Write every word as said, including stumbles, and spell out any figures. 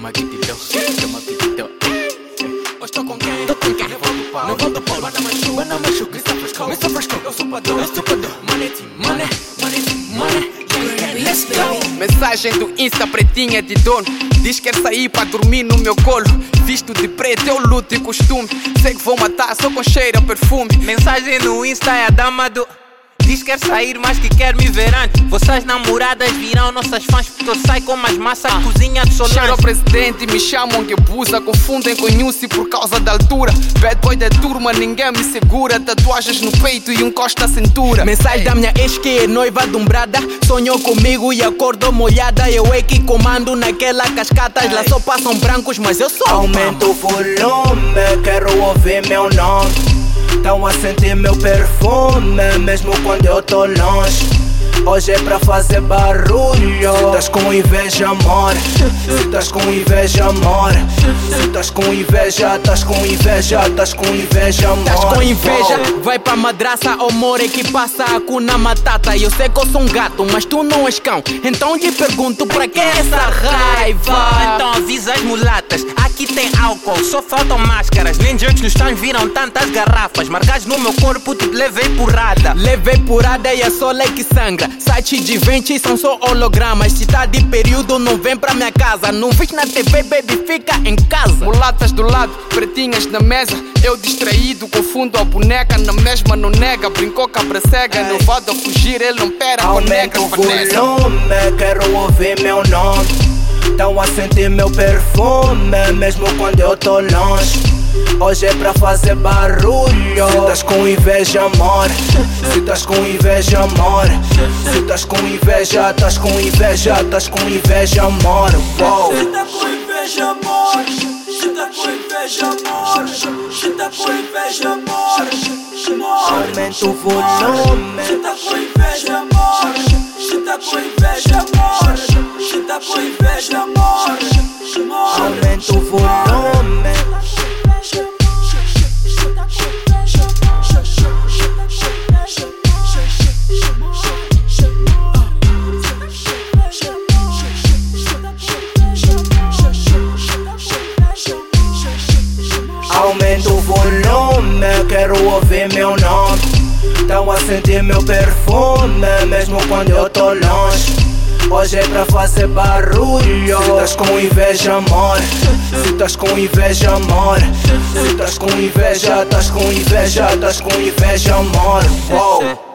Chama Kitidão, chama Kitidão. Hoje tô com quem? Tô com quem? Não vou do pau, não vou do pau. Bana machu, bana machu, me sou frescão, me sou frescão. Eu sou padrão, eu sou padrão. Money, money, money, money. Let's go. Mensagem do Insta pretinha de dono. Diz que quer sair pra dormir no meu colo. Visto de preto, eu luto e costume. Sei que vou matar só com cheiro a perfume. Mensagem no Insta é a dama do... Diz que quer sair, mas que quer me ver antes. Vossas namoradas virão nossas fãs, porque eu saio com mais massa, ah. Cozinha de Solange. Cheiro ao presidente, me chamam que abusa. Confundem com Nhusi por causa da altura. Bad boy da turma, ninguém me segura. Tatuagens no peito e um costa à cintura. Mensagem da minha ex que é noiva de umbrada. Sonhou comigo e acordou molhada. Eu é que comando naquela cascatas. Lá só passam brancos, mas eu sou aumenta o volume, quero ouvir meu nome. Tão a sentir meu perfume, mesmo quando eu tô longe. Hoje é pra fazer barulho. Se tás com inveja, amor. Se tás com inveja, amor. Se tás com inveja, tás com inveja, tás com inveja, amor. Tás com inveja, vai pra madraça, amor, é que passa a cuna matata. Eu sei que eu sou um gato, mas tu não és cão. Então lhe pergunto pra que essa raiva? Então avisa as mulatas, aqui tem álcool, só faltam máscaras. Nem diante nos stands viram tantas garrafas. Marcadas no meu corpo, te levei porrada. Levei porrada e a sola é que sangra. Site de vinte são só hologramas. Se tá de período, não vem pra minha casa. Não vês na T V, baby, fica em casa. Mulatas do lado, pretinhas na mesa. Eu distraído, confundo a boneca. Na mesma não nega, brincou cabra cega. Nervado a fugir, ele não pera com aumenta negras o volume, quero ouvir meu nome. Tão a sentir meu perfume, mesmo quando eu tô longe. Hoje é pra fazer barulho. Se tás com inveja, amor. Se tás com inveja, amor. Se tás com inveja, tás com inveja, tás com inveja, amor. Wow. Se tá com inveja, amor. Se tá com inveja, amor. Se tá com inveja, amor. Aumenta o volume. Se tá com inveja, amor. Se tá com inveja, amor. Se tá com inveja, amor. Aumenta o volume. Aumenta o volume, quero ouvir meu nome. Tão a sentir meu perfume, mesmo quando eu tô longe. Hoje é pra fazer barulho. Se tás com inveja, amor. Se tás com inveja, amor. Se tás com inveja, tás com inveja, tás com inveja, amor. Wow.